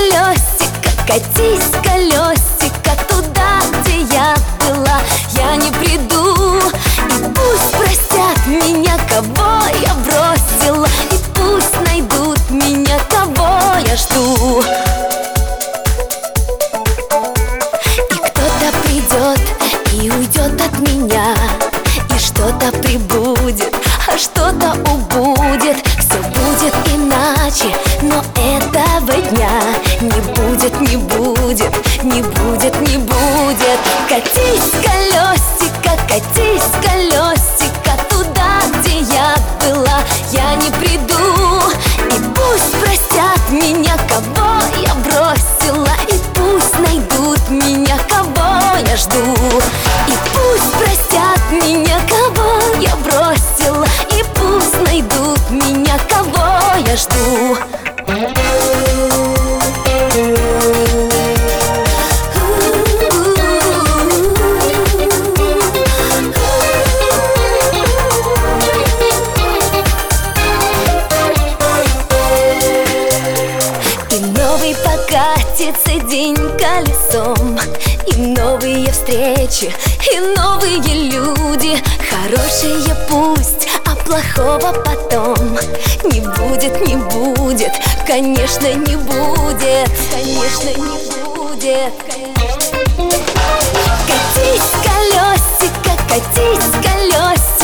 колесико, катись, колесико, туда, где я была, я не приду. И пусть простят меня, кого я бросила, и пусть найдут меня, кого я жду. И кто-то придет и уйдет от меня, и что-то прибудет, а что-то убудет. Все будет иначе, но этого дня не будет, не будет, не будет, не будет. Катись, колесико, катись, колесико, туда, где я была, я не приду. И пусть простят меня, кого я бросила, и пусть найдут меня, кого я жду. И пусть простят меня, кого я бросила, и пусть найдут меня, кого я жду. И новый покатится день колесом, и новые встречи, и новые люди. Хорошие пусть, а плохого потом не будет, не будет, конечно, не будет, конечно, не будет. Катись, колесико, катись, колесико,